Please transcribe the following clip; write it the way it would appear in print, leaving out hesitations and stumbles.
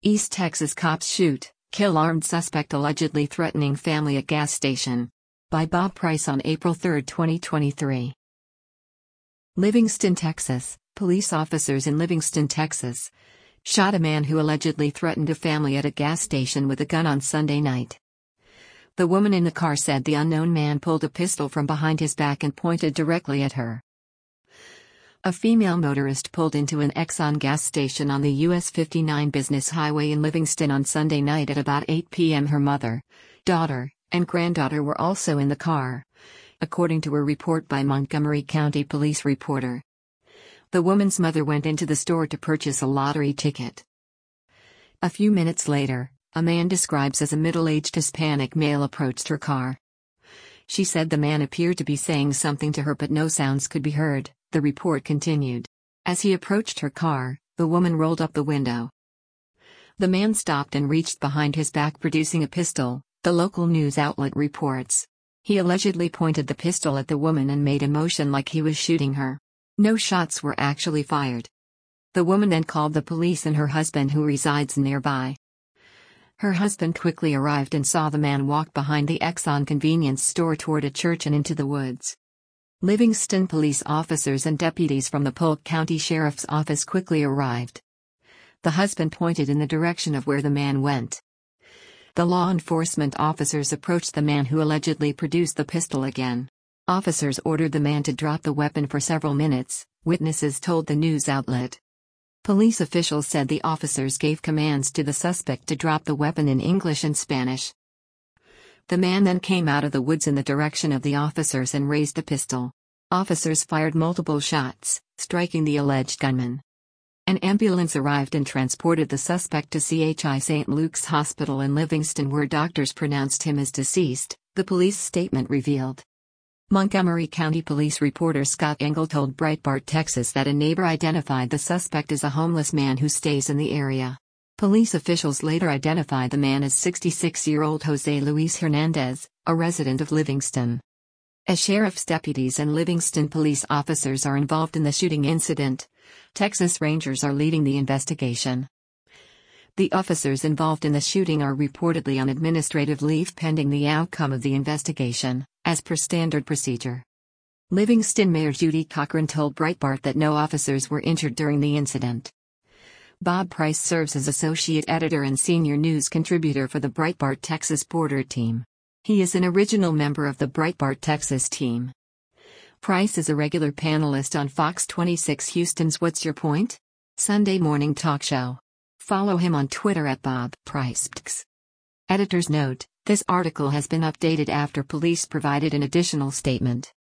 East Texas cops shoot, kill armed suspect allegedly threatening family at gas station. By Bob Price on April 3, 2023. Livingston, Texas. Police officers in Livingston, Texas, shot a man who allegedly threatened a family at a gas station with a gun on Sunday night. The woman in the car said the unknown man pulled a pistol from behind his back and pointed directly at her. A female motorist pulled into an Exxon gas station on the US 59 Business Highway in Livingston on Sunday night at about 8 p.m. Her mother, daughter, and granddaughter were also in the car, according to a report by Montgomery County Police reporter. The woman's mother went into the store to purchase a lottery ticket. A few minutes later, a man described as a middle-aged Hispanic male approached her car. She said the man appeared to be saying something to her but no sounds could be heard, the report continued. As he approached her car, the woman rolled up the window. The man stopped and reached behind his back producing a pistol, the local news outlet reports. He allegedly pointed the pistol at the woman and made a motion like he was shooting her. No shots were actually fired. The woman then called the police and her husband, who resides nearby. Her husband quickly arrived and saw the man walk behind the Exxon convenience store toward a church and into the woods. Livingston police officers and deputies from the Polk County Sheriff's Office quickly arrived. The husband pointed in the direction of where the man went. The law enforcement officers approached the man who allegedly produced the pistol again. Officers ordered the man to drop the weapon for several minutes, witnesses told the news outlet. Police officials said the officers gave commands to the suspect to drop the weapon in English and Spanish. The man then came out of the woods in the direction of the officers and raised a pistol. Officers fired multiple shots, striking the alleged gunman. An ambulance arrived and transported the suspect to CHI St. Luke's Hospital in Livingston, where doctors pronounced him as deceased, the police statement revealed. Montgomery County Police reporter Scott Engel told Breitbart Texas that a neighbor identified the suspect as a homeless man who stays in the area. Police officials later identified the man as 66-year-old Jose Luis Hernandez, a resident of Livingston. As sheriff's deputies and Livingston police officers are involved in the shooting incident, Texas Rangers are leading the investigation. The officers involved in the shooting are reportedly on administrative leave pending the outcome of the investigation, as per standard procedure. Livingston Mayor Judy Cochran told Breitbart that no officers were injured during the incident. Bob Price serves as associate editor and senior news contributor for the Breitbart Texas Border team. He is an original member of the Breitbart Texas team. Price is a regular panelist on Fox 26 Houston's What's Your Point? Sunday morning talk show. Follow him on Twitter at Bob Price. Editor's note: this article has been updated after police provided an additional statement.